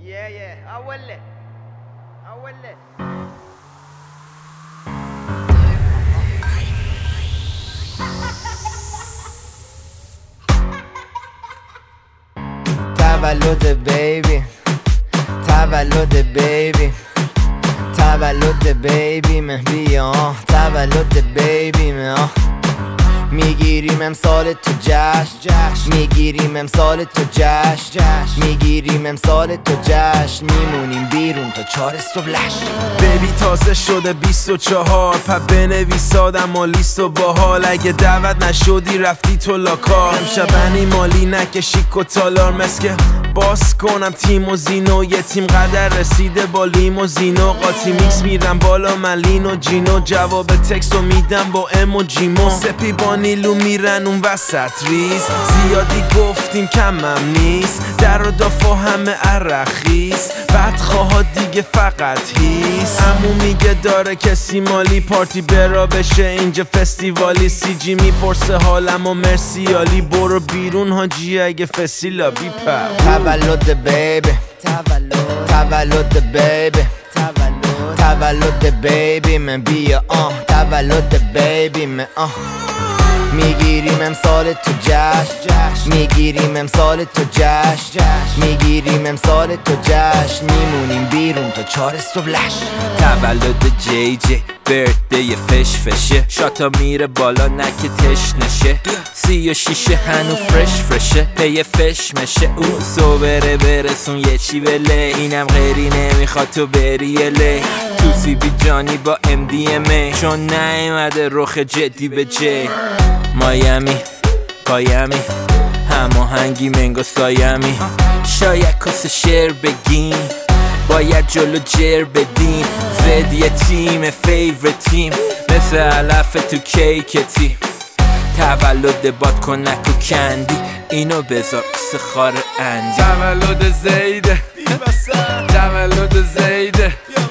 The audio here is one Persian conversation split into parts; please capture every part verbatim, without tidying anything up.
Yeah yeah اوله اوله تولد بیبی تولد بیبی تولد بیبی مه بیا تولد بیبی مه میگیریم امسال تو جشن میگیریم امسال تو جشن میگیریم امسال تو جشن میمونیم بیرون تا چهار صبح لش. بیبی تازه شده بیست و چهار پا بنویس آدم و لیست و باحال. اگه دعوت نشدی رفتی تو لاکار. امشب انی مالی نکشی کتالار مسکه باز کنم تیم و زینو. یه تیم قدر رسیده با لیم و زینو. قاطی میکس میرم بالا ملین و جینو. جواب تکس رو میدم با ام و جیمو. سپی با نیلو میرن اون وسط ریز. زیادی گفتیم کمم نیست. در و دافا همه عرخیز. بدخواه دیگه فقط هیست. امو میگه داره کسی مالی پارتی برا بشه اینجا فستیوالی. سی جی میپرسه حالم و مرسیالی. برو بیرون حاجی اگه فسیلا بیپر. تولد بیبی تولد تولد بیبی تولد تولد بیبی من بیا آه تولد بیبی من آه میگیریم امسال تو جشن میگیریم امسال تو جشن میگیریم امسال تو جشن میمونیم بیرون تا چهار صبح لش. تولد جی جی برده فش فشه. شاتا میره بالا نکه تش نشه. سی و شیشه هنو فرش فرشه. پی فش مشه اون سو بره برسون یه چی بله. اینم غیری نمیخواد تو بری لی. تو سی بی جانی با ام دی ام ای. چون نیومده رخ جدی به جی. مایمی پایمی هماهنگی منگو سایمی. شاید کس شعر بگیم باید جلو جر بدیم. زد یه تیم فیور تیم مثل علف تو کیک تیم. تولد باد کنک و کندی اینو بذار کس خار اندی. تولد زیده تولد زیده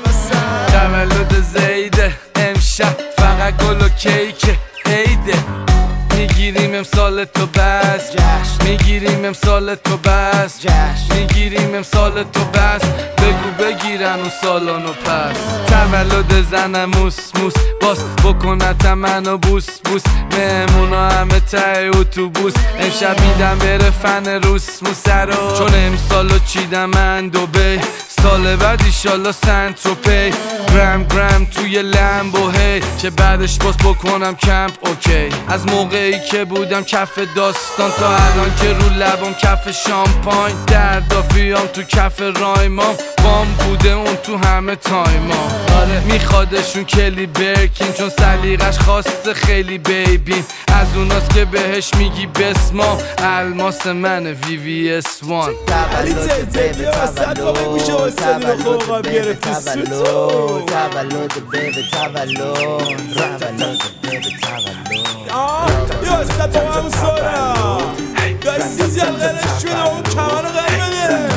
تولد زیده. امشب فقط گل و کیک عیده. میگیریم امسال تو بس میگیریم امسال تو بس میگیریم امسال تو بس. بگو بگیرن اون سالانو پس. تولد زنم موس موس باس بکنت منو بوس بوس. مهمونا همه ته اتوبوس. امشب میدم بره فن روس موسرو. چون امسالو چیدم من دوبی. سال بعد ایشالا سنتروپی. گرم گرم توی لمبو هی. چه بعدش باز بکنم کمپ اوکی. از موقعی که بودم کف داستان تا الان که رو لبم کف شامپاین. دردافیام تو کف رایمام. بام بوده اون تو همه تایمام. آره میخوادشون کلی برکین چون سلیقش خواسته خیلی بیبین. از اوناست که بهش میگی بسما. الماس من وی وی اس وان. تولد بیبی تولد تولد بیبی تولد تولد بیبی تولد تولد بیبی تولد. یا استاد با همون سورا دستی جلدش شده اون کمان قرمه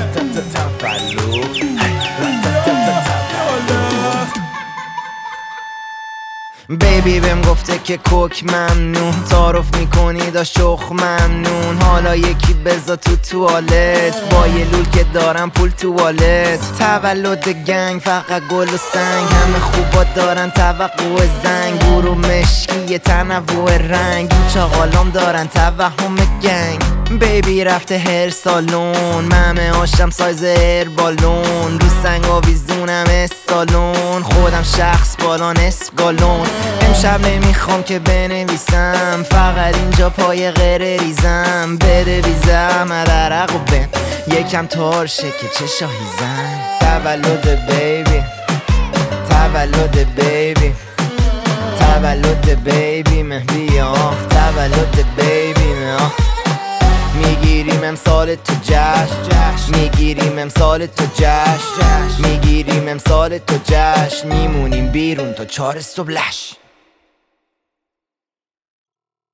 بیبی بهم گفته که کوک ممنون. تعارف میکنی دا شخ ممنون. حالا یکی بزا تو توالت. با یه لول که دارم پول توالت. تولد گنگ فقط گل و سنگ. همه خوبا دارن توقع زنگ. گورو مشکی تنوع رنگ. این چاقالام دارن توهم گنگ. بیبی رفته هر سالون. ممه آشم سایز هر بالون. رو سنگ آویزونم استالون. خودم شخص بالا نصف گالون. امشب نمیخوام که بنویسم. فقط اینجا پای غیر ریزم. بده ویزم عرق و بن یکم تارشه که چه شاهیزم. تولد بیبی تولد بیبی تولد بیبی مه بیا تولد بیبی مه. میگیریم امسال تو جشن میگیریم امسال تو جشن میگیریم امسال تو جشن میمونیم بیرون تا چهار صبح لش.